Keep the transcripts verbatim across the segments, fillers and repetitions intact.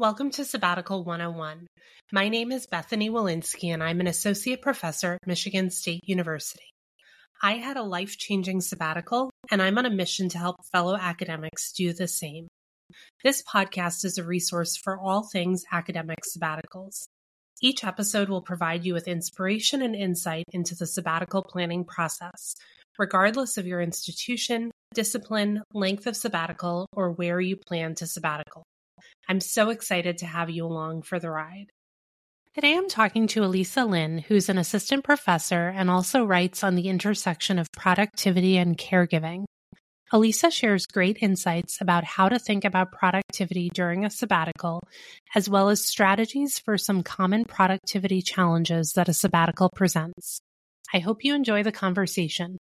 Welcome to Sabbatical one oh one. My name is Bethany Walensky, and I'm an associate professor at Michigan State University. I had a life-changing sabbatical, and I'm on a mission to help fellow academics do the same. This podcast is a resource for all things academic sabbaticals. Each episode will provide you with inspiration and insight into the sabbatical planning process, regardless of your institution, discipline, length of sabbatical, or where you plan to sabbatical. I'm so excited to have you along for the ride. Today I'm talking to Elisa Lin, who's an assistant professor and also writes on the intersection of productivity and caregiving. Elisa shares great insights about how to think about productivity during a sabbatical, as well as strategies for some common productivity challenges that a sabbatical presents. I hope you enjoy the conversation.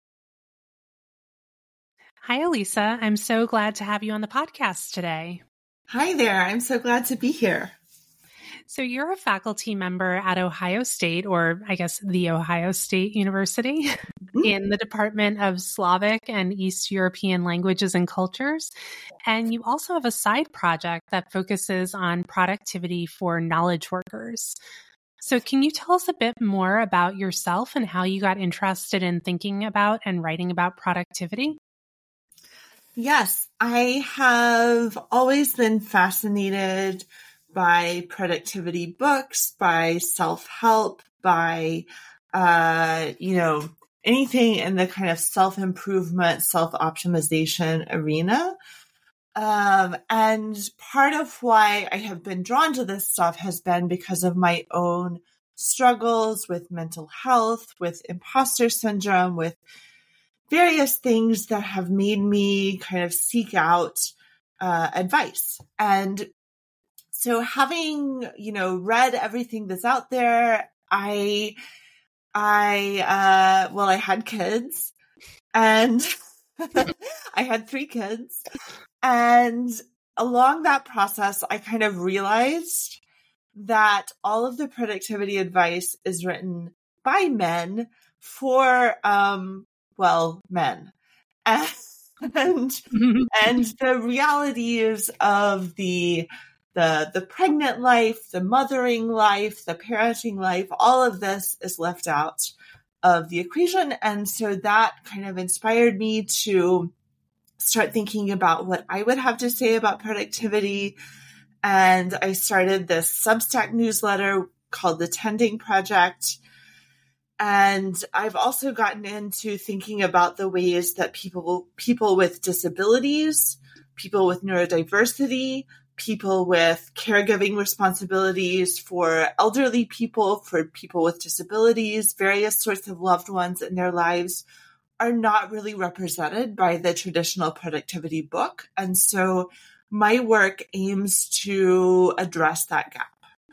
Hi, Elisa. I'm so glad to have you on the podcast today. Hi there. I'm so glad to be here. So you're a faculty member at Ohio State, or I guess the Ohio State University, mm-hmm. in the Department of Slavic and East European Languages and Cultures. And you also have a side project that focuses on productivity for knowledge workers. So can you tell us a bit more about yourself and how you got interested in thinking about and writing about productivity? Yes, I have always been fascinated by productivity books, by self-help, by, uh, you know, anything in the kind of self-improvement, self-optimization arena. Um, and part of why I have been drawn to this stuff has been because of my own struggles with mental health, with imposter syndrome, with various things that have made me kind of seek out uh, advice. And so having, you know, read everything that's out there, I, I, uh, well, I had kids and I had three kids. And along that process, I kind of realized that all of the productivity advice is written by men for, um, well, men. And, and, and the realities of the, the, the pregnant life, the mothering life, the parenting life, all of this is left out of the equation. And so that kind of inspired me to start thinking about what I would have to say about productivity. And I started this Substack newsletter called The Tending Project. And I've also gotten into thinking about the ways that people, people with disabilities, people with neurodiversity, people with caregiving responsibilities for elderly people, for people with disabilities, various sorts of loved ones in their lives are not really represented by the traditional productivity book. And so my work aims to address that gap.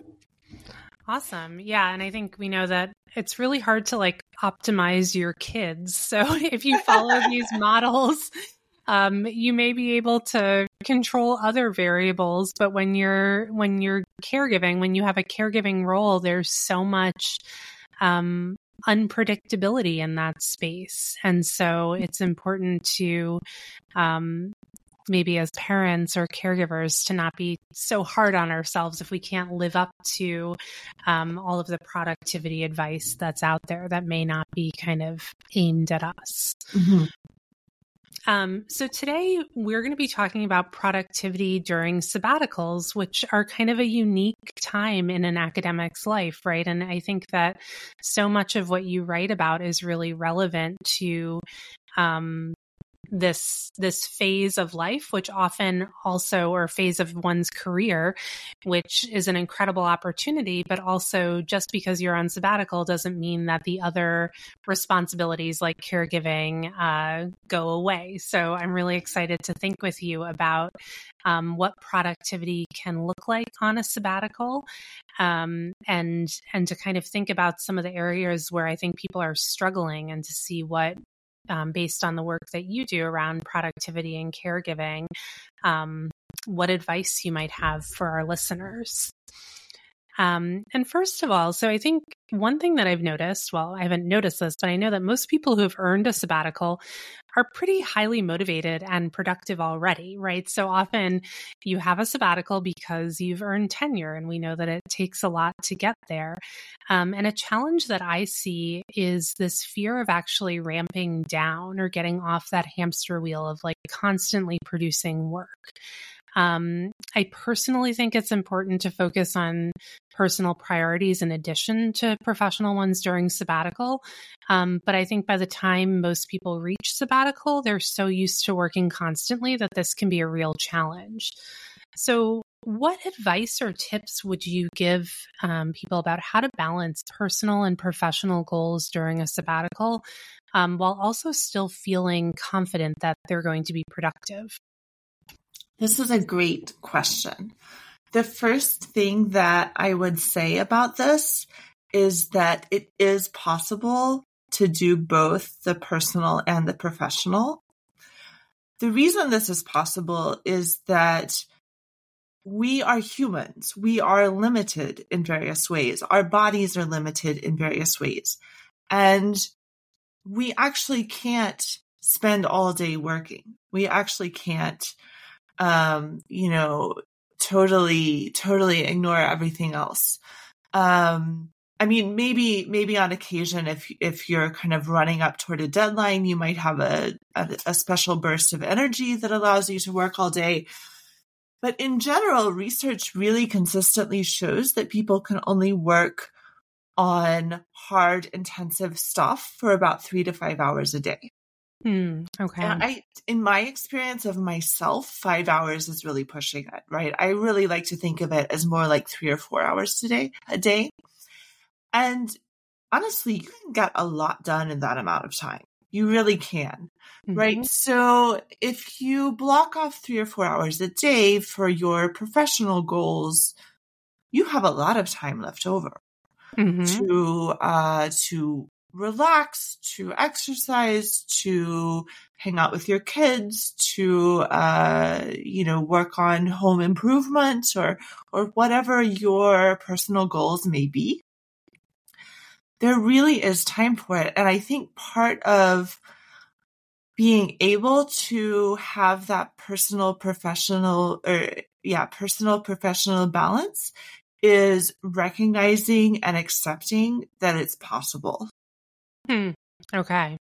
Awesome. Yeah. And I think we know that it's really hard to like optimize your kids. So if you follow these models, um, you may be able to control other variables. But when you're, when you're caregiving, when you have a caregiving role, there's so much, um, unpredictability in that space. And so it's important to, um, maybe as parents or caregivers to not be so hard on ourselves if we can't live up to um, all of the productivity advice that's out there that may not be kind of aimed at us. Mm-hmm. Um, so today we're going to be talking about productivity during sabbaticals, which are kind of a unique time in an academic's life, right? And I think that so much of what you write about is really relevant to um, this this phase of life, which often also, or phase of one's career, which is an incredible opportunity, but also just because you're on sabbatical doesn't mean that the other responsibilities like caregiving uh, go away. So I'm really excited to think with you about um, what productivity can look like on a sabbatical, um, and and to kind of think about some of the areas where I think people are struggling, and to see what Um, based on the work that you do around productivity and caregiving, um, what advice you might have for our listeners. Um, and first of all, so I think one thing that I've noticed, well, I haven't noticed this, but I know that most people who have earned a sabbatical are pretty highly motivated and productive already, right? So often you have a sabbatical because you've earned tenure, and we know that it takes a lot to get there. Um, and a challenge that I see is this fear of actually ramping down or getting off that hamster wheel of like constantly producing work. Um, I personally think it's important to focus on personal priorities in addition to professional ones during sabbatical. Um, but I think by the time most people reach sabbatical, they're so used to working constantly that this can be a real challenge. So what advice or tips would you give um, people about how to balance personal and professional goals during a sabbatical, um, while also still feeling confident that they're going to be productive? This is a great question. The first thing that I would say about this is that it is possible to do both the personal and the professional. The reason this is possible is that we are humans. We are limited in various ways. Our bodies are limited in various ways. And we actually can't spend all day working. We actually can't Um, you know, totally, totally ignore everything else. Um, I mean, maybe, maybe on occasion, if, if you're kind of running up toward a deadline, you might have a, a, a special burst of energy that allows you to work all day. But in general, research really consistently shows that people can only work on hard, intensive stuff for about three to five hours a day. Hmm, okay. And I, in my experience of myself, five hours is really pushing it, right? I really like to think of it as more like three or four hours today, a day. And honestly, you can get a lot done in that amount of time. You really can, mm-hmm. right? So if you block off three or four hours a day for your professional goals, you have a lot of time left over mm-hmm. to, uh, to, relax, to exercise, to hang out with your kids, to, uh, you know, work on home improvement or, or whatever your personal goals may be. There really is time for it. And I think part of being able to have that personal, professional, or yeah, personal, professional balance is recognizing and accepting that it's possible. Hmm. Okay.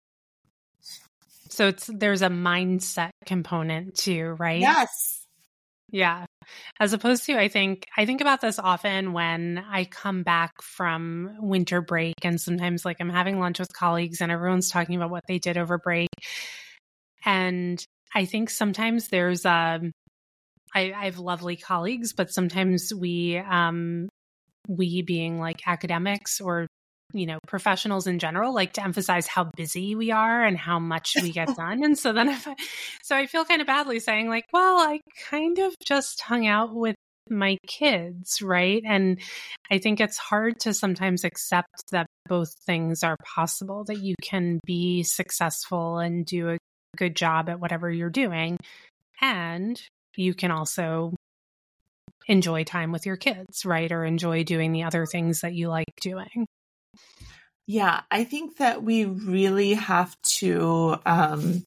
So it's there's a mindset component too, right? Yes. Yeah. As opposed to, I think, I think about this often when I come back from winter break, and sometimes like I'm having lunch with colleagues and everyone's talking about what they did over break. And I think sometimes there's um I, I have lovely colleagues, but sometimes we um we being like academics or you know, professionals in general like to emphasize how busy we are and how much we get done. And so then if I, so I feel kind of badly saying like, well, I kind of just hung out with my kids, right? And I think it's hard to sometimes accept that both things are possible, that you can be successful and do a good job at whatever you're doing. And you can also enjoy time with your kids, right? Or enjoy doing the other things that you like doing. Yeah, I think that we really have to, um,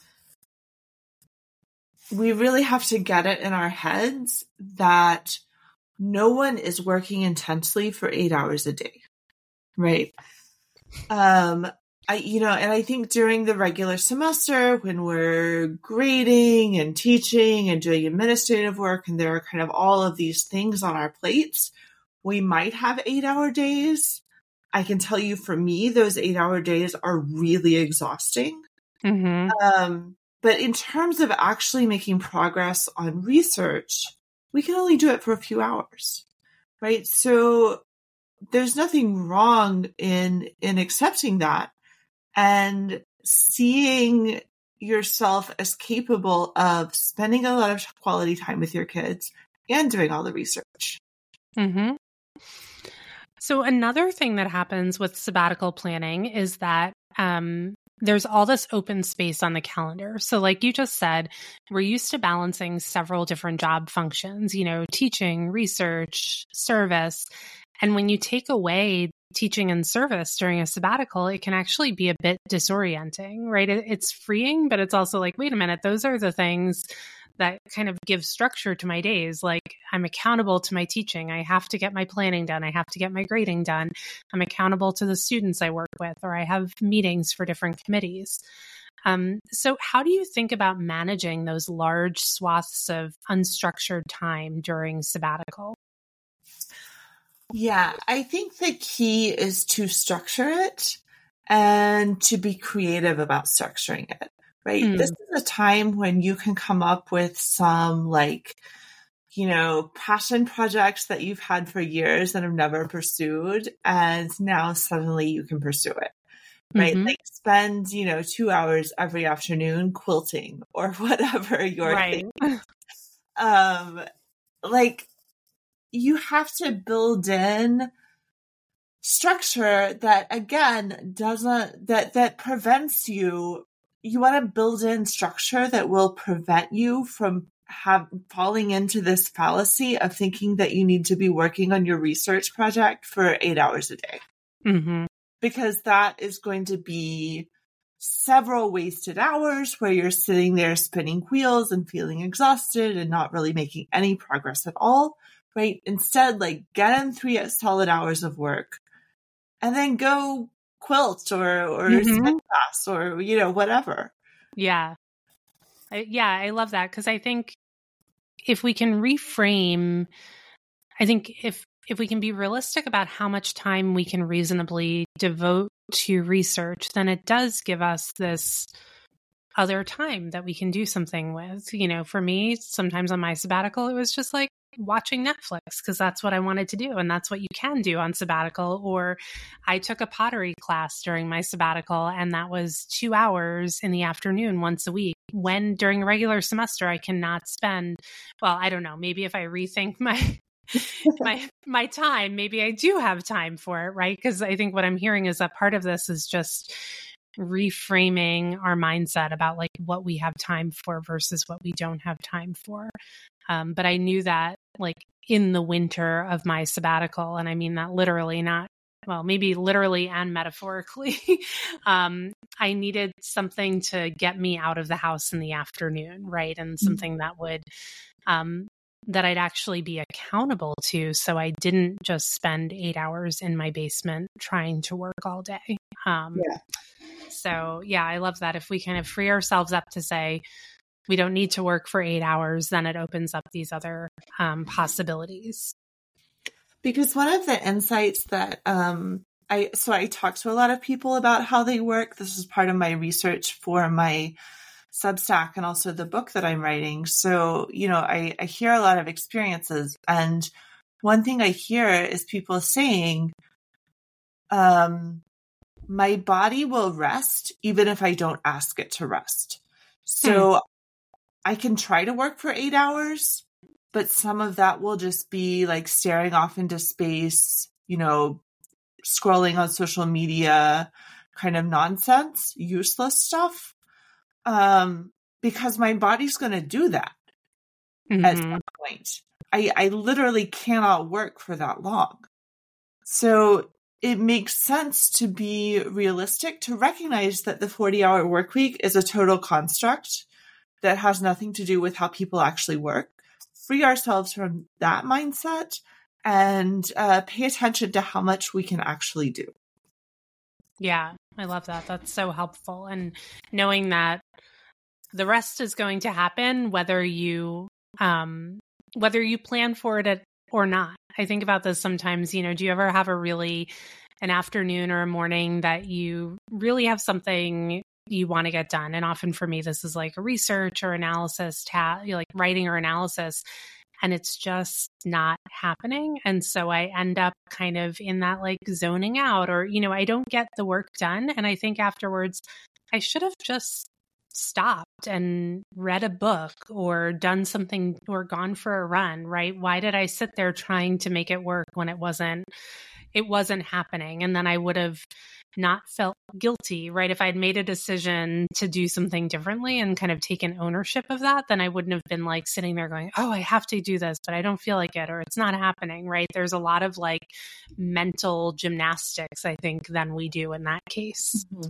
we really have to get it in our heads that no one is working intensely for eight hours a day, right? Um, I, you know, and I think during the regular semester when we're grading and teaching and doing administrative work, and there are kind of all of these things on our plates, we might have eight hour days. I can tell you for me, those eight hour days are really exhausting. Mm-hmm. Um, but in terms of actually making progress on research, we can only do it for a few hours, right? So there's nothing wrong in, in accepting that and seeing yourself as capable of spending a lot of quality time with your kids and doing all the research. Mm-hmm. So another thing that happens with sabbatical planning is that um, there's all this open space on the calendar. So like you just said, we're used to balancing several different job functions, you know, teaching, research, service. And when you take away teaching and service during a sabbatical, it can actually be a bit disorienting, right? It, it's freeing, but it's also like, wait a minute, those are the things that kind of give structure to my days. Like I'm accountable to my teaching. I have to get my planning done. I have to get my grading done. I'm accountable to the students I work with, or I have meetings for different committees. Um, so how do you think about managing those large swaths of unstructured time during sabbatical? Yeah, I think the key is to structure it and to be creative about structuring it. Right. Mm. This is a time when you can come up with some like, you know, passion projects that you've had for years and have never pursued. And now suddenly you can pursue it. Right. Mm-hmm. Like spend, you know, two hours every afternoon quilting or whatever you're right. thinking. Um, like you have to build in structure that again doesn't, that, that prevents you. You want to build in structure that will prevent you from have falling into this fallacy of thinking that you need to be working on your research project for eight hours a day. Mm-hmm. Because that is going to be several wasted hours where you're sitting there spinning wheels and feeling exhausted and not really making any progress at all, right? Instead, like get in three solid hours of work and then go quilt or, or mm-hmm. spin class or, you know, whatever. Yeah. I, yeah, I love that. Because I think if we can reframe, I think if, if we can be realistic about how much time we can reasonably devote to research, then it does give us this other time that we can do something with. You know, for me, sometimes on my sabbatical, it was just like watching Netflix because that's what I wanted to do. And that's what you can do on sabbatical. Or I took a pottery class during my sabbatical, and that was two hours in the afternoon once a week. When during a regular semester, I cannot spend, well, I don't know, maybe if I rethink my my my time, maybe I do have time for it, right? Because I think what I'm hearing is that part of this is just reframing our mindset about like what we have time for versus what we don't have time for. Um, but I knew that like in the winter of my sabbatical, and I mean that literally, not, well, maybe literally and metaphorically, um, I needed something to get me out of the house in the afternoon, right? And something that would, um, that I'd actually be accountable to. So I didn't just spend eight hours in my basement trying to work all day. Um, yeah. So yeah, I love that. If we kind of free ourselves up to say, we don't need to work for eight hours, then it opens up these other um, possibilities. Because one of the insights that um, I, so I talk to a lot of people about how they work. This is part of my research for my Substack and also the book that I'm writing. So, you know, I, I hear a lot of experiences. And one thing I hear is people saying, um, my body will rest even if I don't ask it to rest. So hmm. I can try to work for eight hours, but some of that will just be like staring off into space, you know, scrolling on social media, kind of nonsense, useless stuff. Um, because my body's going to do that mm-hmm. at some point. I, I literally cannot work for that long. So it makes sense to be realistic, to recognize that the forty hour work week is a total construct that has nothing to do with how people actually work. Free ourselves from that mindset and uh, pay attention to how much we can actually do. Yeah, I love that. That's so helpful. And knowing that the rest is going to happen whether you um, whether you plan for it or not. I think about this sometimes, you know, do you ever have a really an afternoon or a morning that you really have something you want to get done? And often for me, this is like a research or analysis, ta- like writing or analysis, and it's just not happening. And so I end up kind of in that like zoning out, or, you know, I don't get the work done. And I think afterwards, I should have just stopped and read a book or done something or gone for a run, right? Why did I sit there trying to make it work when it wasn't, it wasn't happening? And then I would have not felt guilty, right? If I'd made a decision to do something differently and kind of taken ownership of that, then I wouldn't have been like sitting there going, oh, I have to do this, but I don't feel like it, or it's not happening, right? There's a lot of like mental gymnastics, I think, than we do in that case. Mm-hmm.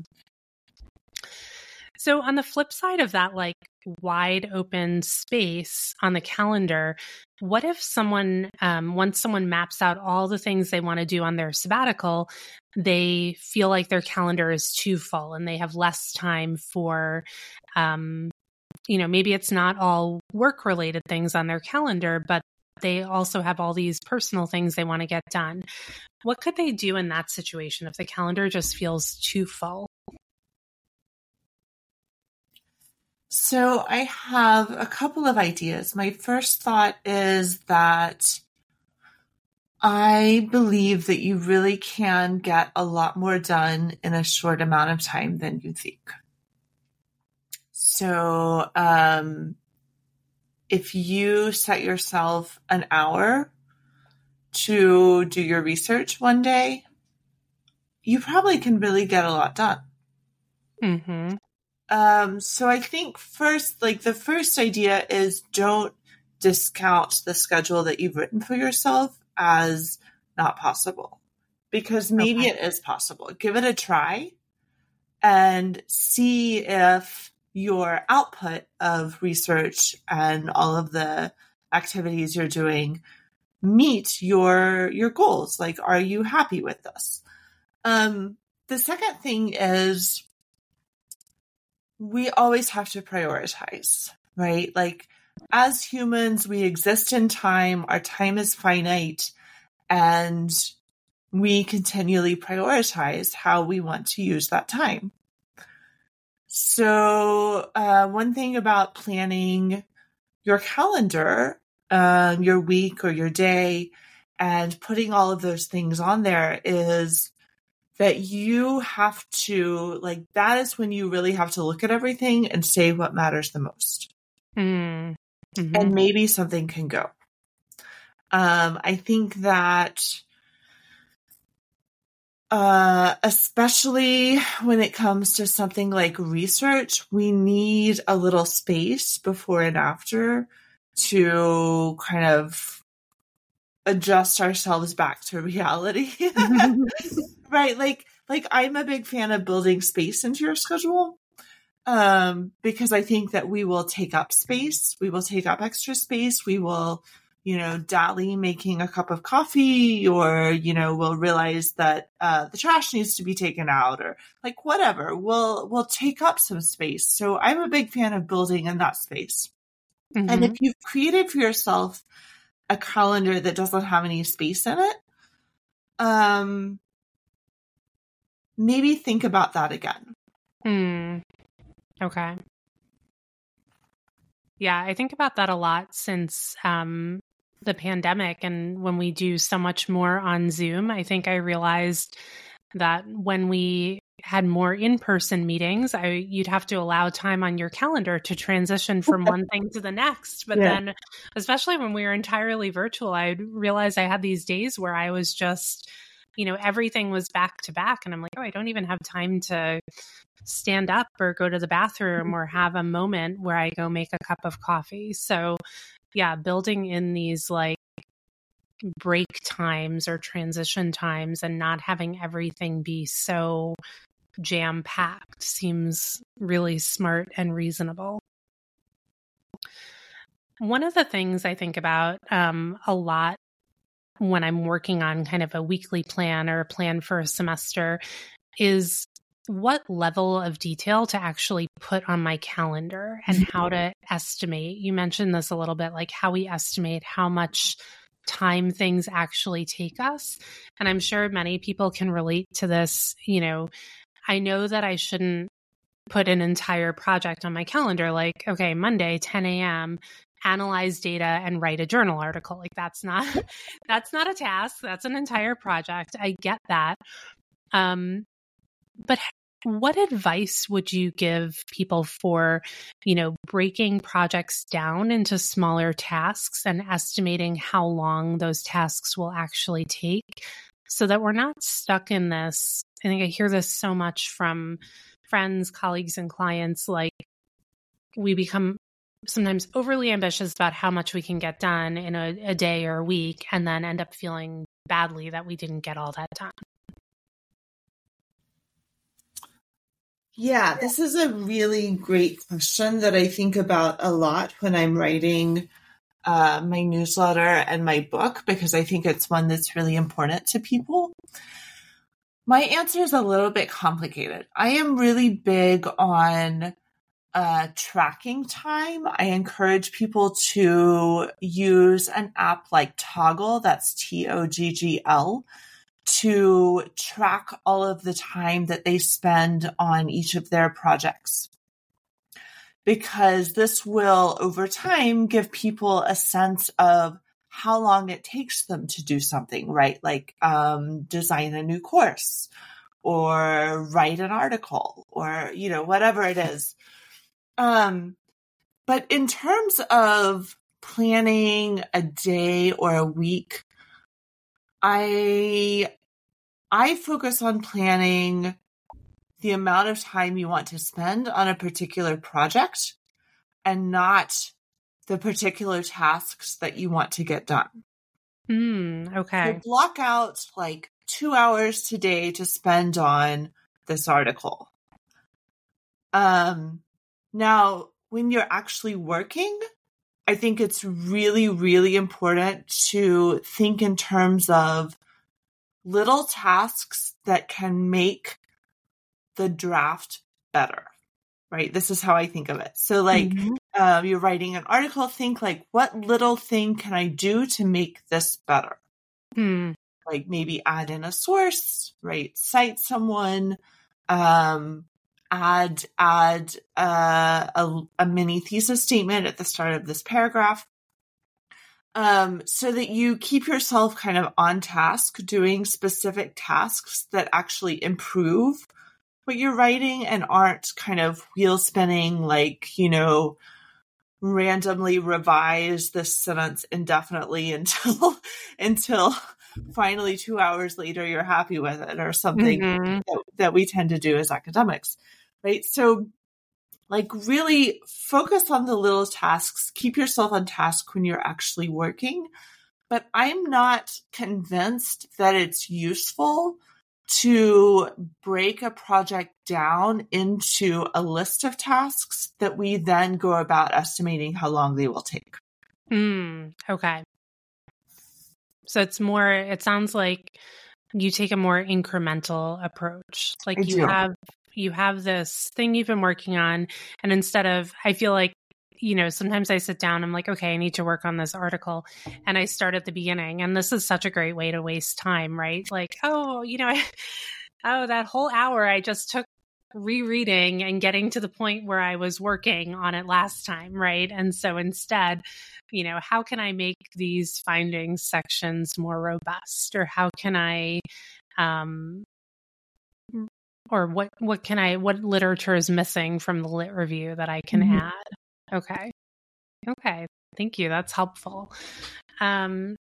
So on the flip side of that, like wide open space on the calendar, what if someone, um, once someone maps out all the things they want to do on their sabbatical, they feel like their calendar is too full and they have less time for, um, you know, maybe it's not all work related things on their calendar, but they also have all these personal things they want to get done. What could they do in that situation if the calendar just feels too full? So I have a couple of ideas. My first thought is that I believe that you really can get a lot more done in a short amount of time than you think. So um, if you set yourself an hour to do your research one day, you probably can really get a lot done. Mm-hmm. Um, so I think first, like the first idea is don't discount the schedule that you've written for yourself as not possible, because maybe okay. it is possible. Give it a try and see if your output of research and all of the activities you're doing meet your, your goals. Like, are you happy with this? Um, the second thing is, we always have to prioritize, right? Like as humans, we exist in time. Our time is finite and we continually prioritize how we want to use that time. So uh, one thing about planning your calendar, um, your week or your day, and putting all of those things on there is that you have to, like, that is when you really have to look at everything and say what matters the most. Mm-hmm. And maybe something can go. Um, I think that, uh, especially when it comes to something like research, we need a little space before and after to kind of adjust ourselves back to reality. Right. Like, like I'm a big fan of building space into your schedule. Um, because I think that we will take up space. We will take up extra space. We will, you know, dally making a cup of coffee, or, you know, we'll realize that, uh, the trash needs to be taken out, or like whatever. We'll, we'll take up some space. So I'm a big fan of building in that space. Mm-hmm. And if you've created for yourself a calendar that doesn't have any space in it, um, maybe think about that again. Hmm. Okay. Yeah, I think about that a lot since um, the pandemic, and when we do so much more on Zoom. I think I realized that when we had more in-person meetings, I you'd have to allow time on your calendar to transition from one thing to the next. But yeah. then, especially when we were entirely virtual, I realized I had these days where I was just, you know, everything was back to back. And I'm like, oh, I don't even have time to stand up or go to the bathroom or have a moment where I go make a cup of coffee. So yeah, building in these like break times or transition times and not having everything be so jam-packed seems really smart and reasonable. One of the things I think about um, a lot when I'm working on kind of a weekly plan or a plan for a semester is what level of detail to actually put on my calendar and how to estimate. You mentioned this a little bit, like how we estimate how much time things actually take us. And I'm sure many people can relate to this. You know, I know that I shouldn't put an entire project on my calendar, like, okay, Monday, ten a.m., analyze data and write a journal article. Like that's not, that's not a task. That's an entire project. I get that. Um, but what advice would you give people for, you know, breaking projects down into smaller tasks and estimating how long those tasks will actually take so that we're not stuck in this I think I hear this so much from friends, colleagues, and clients. Like, we become sometimes overly ambitious about how much we can get done in a, a day or a week, and then end up feeling badly that we didn't get all that done. Yeah, this is a really great question that I think about a lot when I'm writing uh, my newsletter and my book, because I think it's one that's really important to people. My answer is a little bit complicated. I am really big on uh, tracking time. I encourage people to use an app like Toggl, that's T O G G L, to track all of the time that they spend on each of their projects. Because this will, over time, give people a sense of how long it takes them to do something, right? Like um, design a new course or write an article or, you know, whatever it is. Um, but in terms of planning a day or a week, I I focus on planning the amount of time you want to spend on a particular project and not the particular tasks that you want to get done. Mm, okay. So block out like two hours today to spend on this article. Um, now, when you're actually working, I think it's really, really important to think in terms of little tasks that can make the draft better, right? This is how I think of it. So like, mm-hmm. uh, you're writing an article, think like, what little thing can I do to make this better? Mm. Like maybe add in a source, right? Cite someone, um, add, add uh, a, a mini thesis statement at the start of this paragraph. Um, so that you keep yourself kind of on task, doing specific tasks that actually improve what you're writing and aren't kind of wheel spinning, like, you know, randomly revise this sentence indefinitely until, until finally two hours later you're happy with it or something mm-hmm. that, that we tend to do as academics, right? So like really focus on the little tasks, keep yourself on task when you're actually working. But I'm not convinced that it's useful to break a project down into a list of tasks that we then go about estimating how long they will take. Mm, okay. So it's more, it sounds like you take a more incremental approach. Like I you do. have, you have this thing you've been working on. And instead of, I feel like, you know, sometimes I sit down, I'm like, okay, I need to work on this article. And I start at the beginning. And this is such a great way to waste time, right? Like, oh, you know, I, oh, that whole hour I just took rereading and getting to the point where I was working on it last time, right? And so instead, you know, how can I make these findings sections more robust? Or how can I, um, or what, what can I, what literature is missing from the lit review that I can mm-hmm. add? Okay. Okay. Thank you. That's helpful. Um,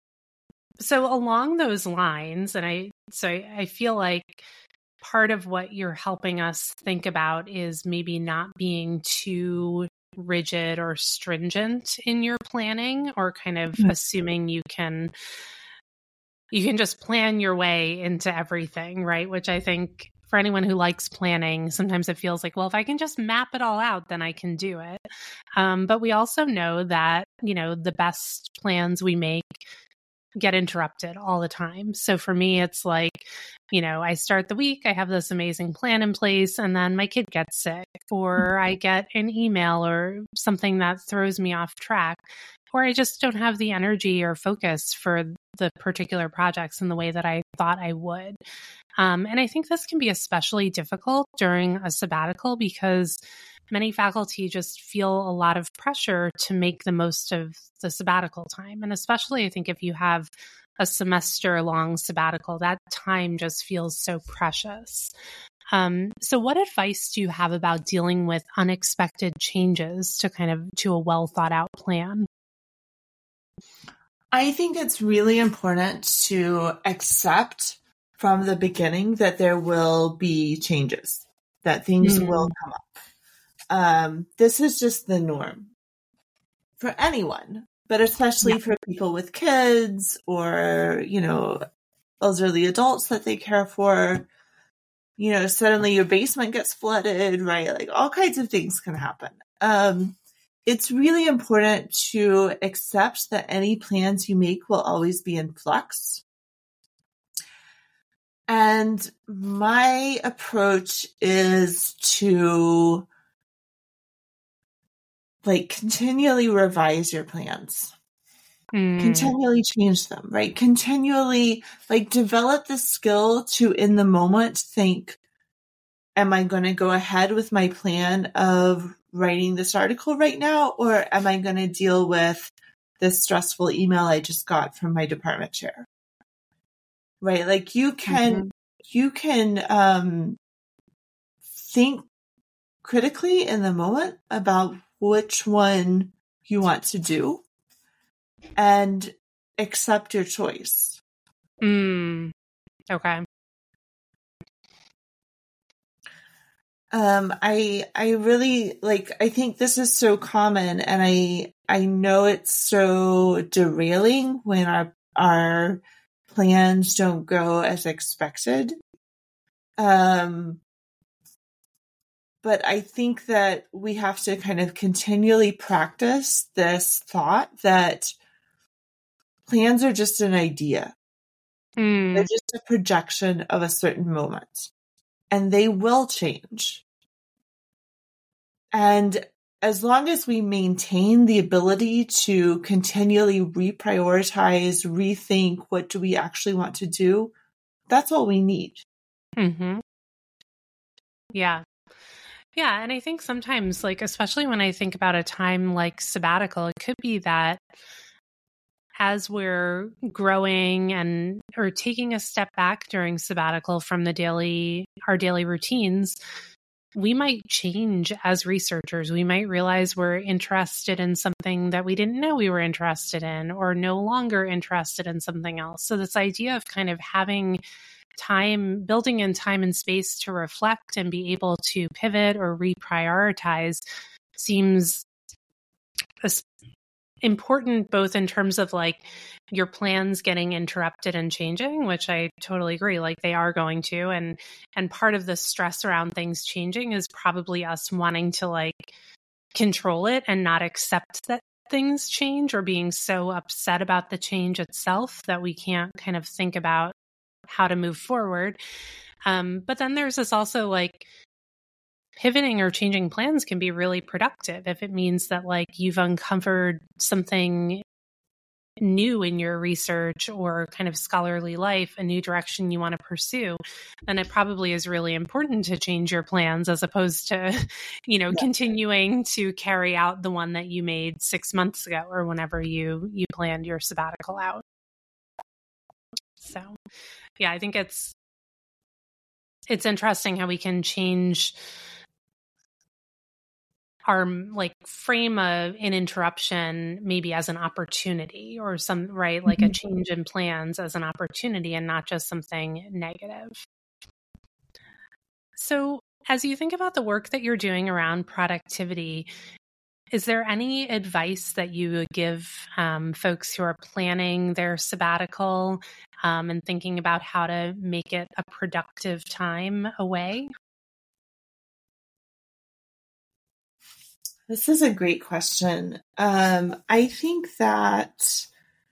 so along those lines, and I, so I, I feel like part of what you're helping us think about is maybe not being too rigid or stringent in your planning, or kind of mm-hmm. assuming you can, you can just plan your way into everything, right? Which I think for anyone who likes planning, sometimes it feels like, well, if I can just map it all out, then I can do it. Um, but we also know that, you know, the best plans we make get interrupted all the time. So for me, it's like, you know, I start the week, I have this amazing plan in place, and then my kid gets sick, or I get an email or something that throws me off track, or I just don't have the energy or focus for the particular projects in the way that I thought I would. Um, and I think this can be especially difficult during a sabbatical because many faculty just feel a lot of pressure to make the most of the sabbatical time. And especially, I think, if you have a semester-long sabbatical, that time just feels so precious. Um, so what advice do you have about dealing with unexpected changes to kind of to a well-thought-out plan? I think it's really important to accept from the beginning that there will be changes, that things mm. will come up. Um, this is just the norm for anyone, but especially yeah. for people with kids or, you know, elderly adults that they care for. You know, suddenly your basement gets flooded, right? Like all kinds of things can happen. Um, it's really important to accept that any plans you make will always be in flux. And my approach is to like continually revise your plans. Mm. Continually change them, right? Continually like develop the skill to in the moment think, am I going to go ahead with my plan of writing this article right now? Or am I going to deal with this stressful email I just got from my department chair? Right? Like you can, mm-hmm. you can, um, think critically in the moment about which one you want to do and accept your choice. Mm. Okay. Um, I, I really like, I think this is so common and I, I know it's so derailing when our, our plans don't go as expected. Um, but I think that we have to kind of continually practice this thought that plans are just an idea. Mm. They're just a projection of a certain moment. And they will change. And as long as we maintain the ability to continually reprioritize, rethink, what do we actually want to do, that's all we need. Mm-hmm. Yeah. Yeah. And I think sometimes, like, especially when I think about a time like sabbatical, it could be that as we're growing and or taking a step back during sabbatical from the daily, our daily routines, we might change as researchers. We might realize we're interested in something that we didn't know we were interested in or no longer interested in something else. So this idea of kind of having time, building in time and space to reflect and be able to pivot or reprioritize seems important, both in terms of like your plans getting interrupted and changing, which I totally agree, like they are going to. And, and part of the stress around things changing is probably us wanting to like control it and not accept that things change, or being so upset about the change itself that we can't kind of think about how to move forward. Um, but then there's this also like pivoting or changing plans can be really productive if it means that like you've uncovered something new in your research or kind of scholarly life, a new direction you want to pursue, then it probably is really important to change your plans as opposed to, you know, yeah. continuing to carry out the one that you made six months ago or whenever you, you planned your sabbatical out. So, yeah, I think it's, it's interesting how we can change our like frame of an interruption maybe as an opportunity or some, right? Like mm-hmm. a change in plans as an opportunity and not just something negative. So as you think about the work that you're doing around productivity, is there any advice that you would give um, folks who are planning their sabbatical um, and thinking about how to make it a productive time away? This is a great question. Um, I think that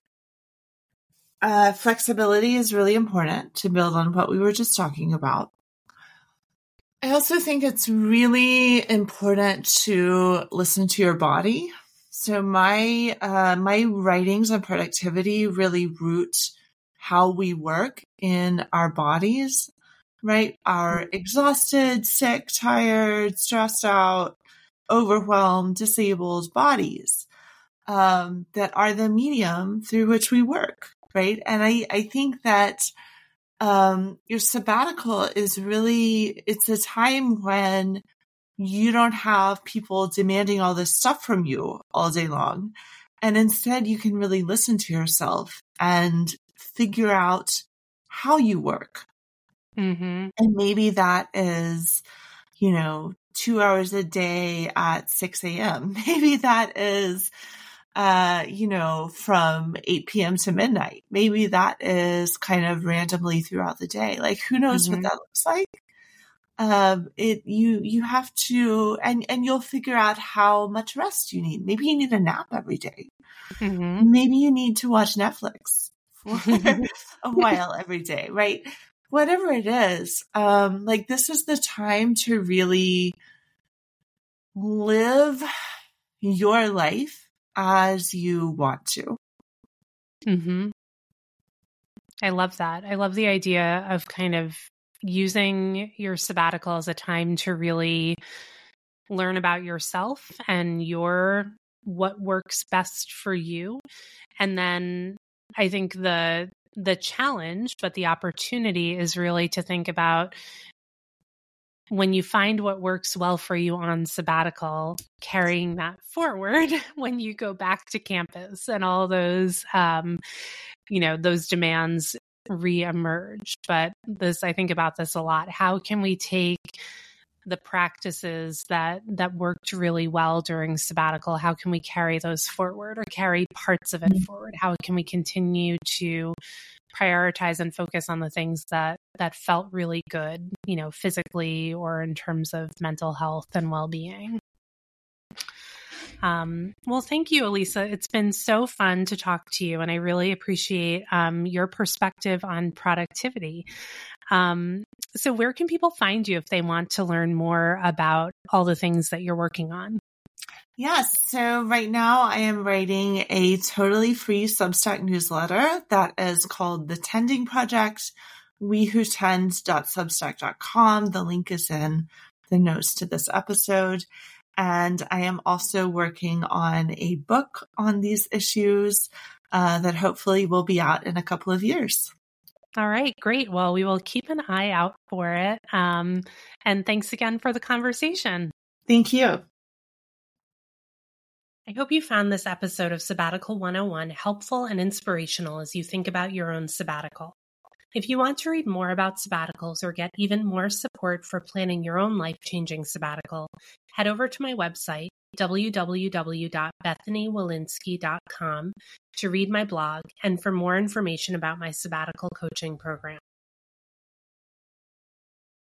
uh, flexibility is really important to build on what we were just talking about. I also think it's really important to listen to your body. So my uh, my writings on productivity really root how we work in our bodies, right? Our exhausted, sick, tired, stressed out, overwhelmed, disabled bodies um, that are the medium through which we work, right? And I, I think that um, your sabbatical is really, it's a time when you don't have people demanding all this stuff from you all day long. And instead you can really listen to yourself and figure out how you work, Mm-hmm. And maybe that is, you know, two hours a day at six a.m. Maybe that is, uh, you know, from eight p.m. to midnight. Maybe that is kind of randomly throughout the day. Like, who knows Mm-hmm. what that looks like? Um, it, you, you have to, and, and you'll figure out how much rest you need. Maybe you need a nap every day. Mm-hmm. Maybe you need to watch Netflix for a while every day, right? Whatever it is, um, like this is the time to really live your life as you want to. Mm-hmm. I love that. I love the idea of kind of using your sabbatical as a time to really learn about yourself and your what works best for you. And then I think the the challenge, but the opportunity is really to think about when you find what works well for you on sabbatical, carrying that forward when you go back to campus and all those, um, you know, those demands reemerge. But this, I think about this a lot. How can we take the practices that that worked really well during sabbatical? How can we carry those forward or carry parts of it forward? How can we continue to prioritize and focus on the things that that felt really good, you know, physically or in terms of mental health and well-being? Um, well, thank you, Elisa. It's been so fun to talk to you, and I really appreciate um, your perspective on productivity. Um, so where can people find you if they want to learn more about all the things that you're working on? Yes. So right now I am writing a totally free Substack newsletter that is called The Tending Project, we who tend dot substack dot com. The link is in the notes to this episode. And I am also working on a book on these issues uh, that hopefully will be out in a couple of years. All right, great. Well, we will keep an eye out for it. Um, and thanks again for the conversation. Thank you. I hope you found this episode of Sabbatical one oh one helpful and inspirational as you think about your own sabbatical. If you want to read more about sabbaticals or get even more support for planning your own life-changing sabbatical, head over to my website, w w w dot bethany walensky dot com, to read my blog and for more information about my sabbatical coaching program.